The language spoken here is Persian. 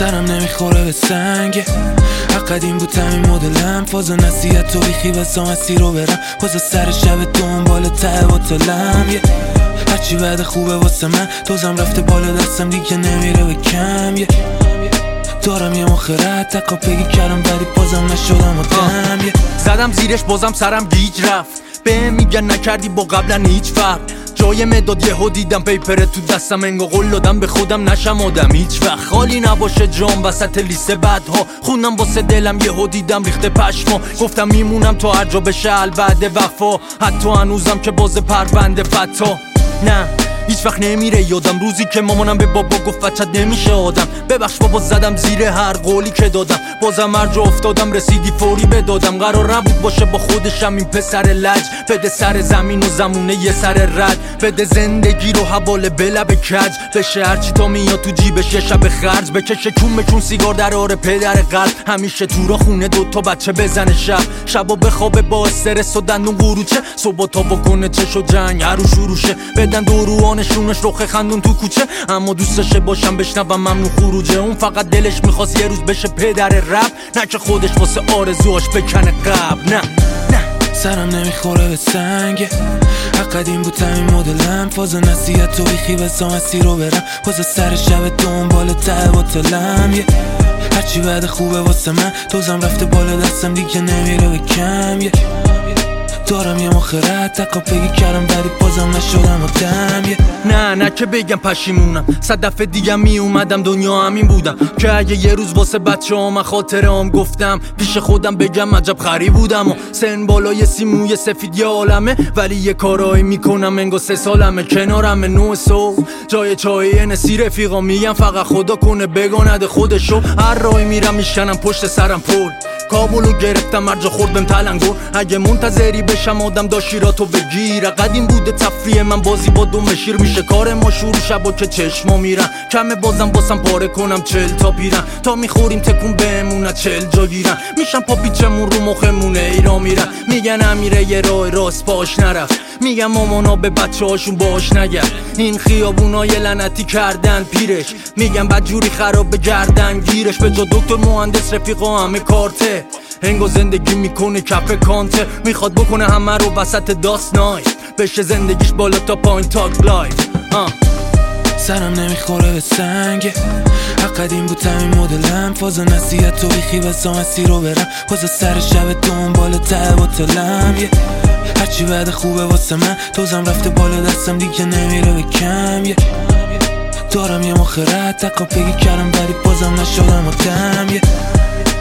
سرم نمیخوره به سنگ قدیم بود همین مدلم فاز و نصیحت و بیخی واسه مسیر رو برم باز سر شب دنبال ته باطلم هرچی بعد خوبه واسه من دوزم رفته بالا دستم دیگه نمیره به کم دارم یه مخرت تکا پگی کردم ولی بازم نشدم آدم زدم زیرش بازم سرم گیج رفت به میگن نکردی با قبلا هیچ فرق جای مداد یهو دیدم پیپره تو دستم انگا قول دادم به خودم نشم آدم هیچ وقت خالی نباشه جام وسط لیست بدها خوندم واسه دلم یهو دیدم ریخته پشما گفتم میمونم تا هر جا بشه البعد وفا حتی هنوزم که باز پرونده فتا نه هیچ وقت نمیره یادم روزی که مامانم به بابا گفت بچت نمیشه آدم ببخش بابا زدم زیر هر قولی که دادم بازم هر جا افتادم رسیدی فوری بدادم قرار نبود باشه با خودشم این پسر لج بده سر زمین و زمونه یه سر رد بده زندگی رو حواله به لب کج بشه هرچی تا میاد تو جیبش یه شب خرج بکشه کون سیگار در آره پدر قلب همیشه تو را خونه دوتا بچه بزنه شبا بخوابه با استرس و دندون قروچه صبح تا بکنه چش و جنگ هر رو شروشه بدن نشونش رخ خندون تو کوچه اما دوستشه باشم بشنوم ممنون خروجه اون فقط دلش میخواست یه روز بشه پدر رپ نه که خودش واسه آرزوهاش بکنه قبل نه سرم نمیخوره به سنگ قدیم بود همین مدلم فاز و نصیحت و بیخی واسه مسیر رو برم باز سر شب دنبال ته باطلم هرچی بعد خوبه واسه من دوزم رفته بالا دستم دیگه نمیره به کم دارم یه مخرت تکا پگی کردم ولی بازم نشدم آدم نه که بگم پشیمونم 100 دفعه دیگه می اومدم دنیا همین بودم که اگه یه روز واسه بچه ها من خاطرام گفتم پیش خودم بگم عجب خری بودم و سن بالای سیموی سفید یه عالمه ولی یه کارایی میکنم انگار 3 سالمه کنارم 9 صبح جای چای نسی رفیقا میگم فقط خدا کنه بگاند خودشو هر راهی میرم میشنم پشت سرم پل کابلو گرفتم هر جا خوردم تلنگور اگه منتظری بشم آدم داشیراتو بگیره قدیم بوده تفریح من بازی با دم شیر میشه کار ما شروع شبا که چشما میرن کمه بازم پاره کنم 40 تا پیرن تا میخوریم تکون بهمونه 40 جا گیرن میشم پا پیچمون رو مخمونه ایرا میرن میگن امیره یه راه راست باش نرفت میگم مامانا به بچه هاشون باش نگرد این خیابونای لعنتی کردن پیرش میگم بدجوری خراب بگردن گیرش به جا دکتر مهندس رفیقا همه کارته هنگو زندگی میکنه کف کانته میخواد بکنه همه رو وسط داست نایف بشه زندگیش بالا تا پایین تاک لایف سرم نمیخوره به سنگ قدیم بود همین مدلم فاز و نصیحت و بیخی واسه مسیر رو برم باز سر شب دنبال ته باطلم هرچی بعد خوبه واسه من دوزم رفته بالا دستم دیگه نمیره به کم دارم یه مخرت تکا پگی کردم ولی بازم نشدم آدم